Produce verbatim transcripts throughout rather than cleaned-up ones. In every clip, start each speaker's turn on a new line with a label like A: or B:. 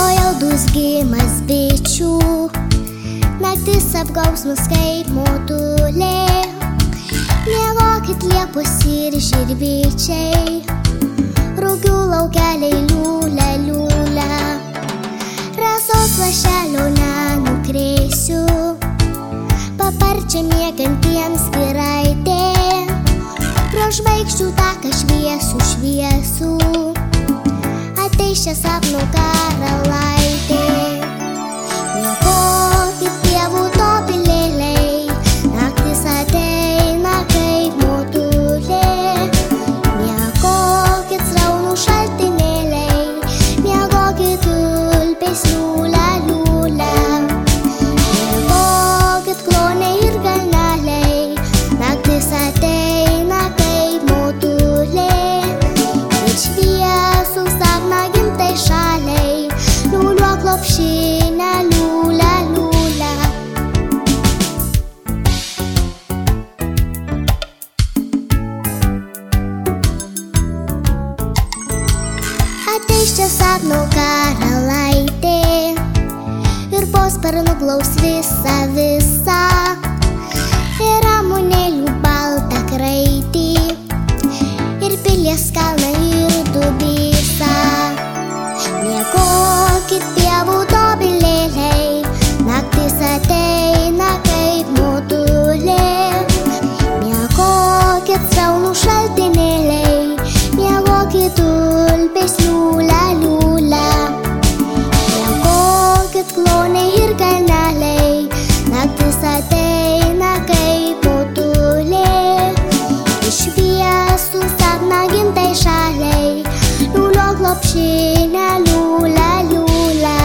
A: jaldus gimas bičių, naktis apgaus mus kaip motulė. Miegokit liepos ir žirvyčiai, rugių laukeliai liūlia, liūlia. Rasos lašelio nenukrėsiu, paparčia miegantiems giraitė. Pro žvaigždžių taką šviesų, šviesų, ateis čia sapnų karalaitė. Miegokit pievų topilėliai, naktis ateina kaip motulė. Miegokit sraunų šaltinėliai, miegokit tulpės liūlia, liūlia. Miegokit kloniai ir kalneliai, naktis ateina kaip motulė. Ir šviesų sapną gimtai šaliai, liūliuok lopšinę, liūlia, liūlia. Ateis čia sapnų karalaitė ir po sparnu glaus visą, visą. Ir ramunėlių baltą kraitį, ir pilies kalną ir dubysą. Miegokit pievų topilėliai, naktis ateina kaip motulė. Miegokit sraunų šaltinėliai, miegokit tulpės liūlia, liūlia. Miegokit kloniai ir kalneliai, naktis ateina kaip motulė. Ir šviesų sapną gimtai šaliai, liūliuok lopšinę, liūlia, liūlia.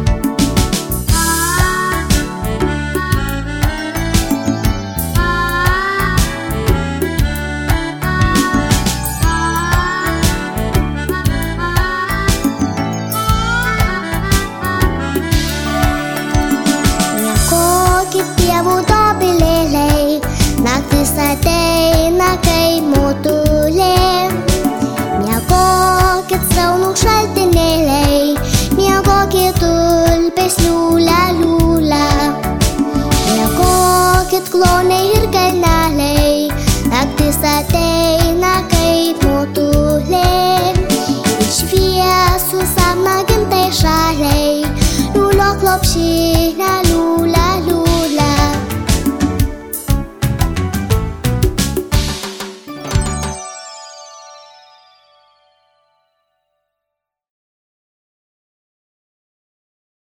A: Miegokit pievų topilėliai, naktis ateina kaip motulė. Miegokit sraunų šaltinėliai, miegokit tulpės liūlia, liūlia. Miegokit kloniai ir kalneliai, naktis ateina kaip motulė. Ir šviesų sapną gimtai šaliai, liūliuok lopšinę,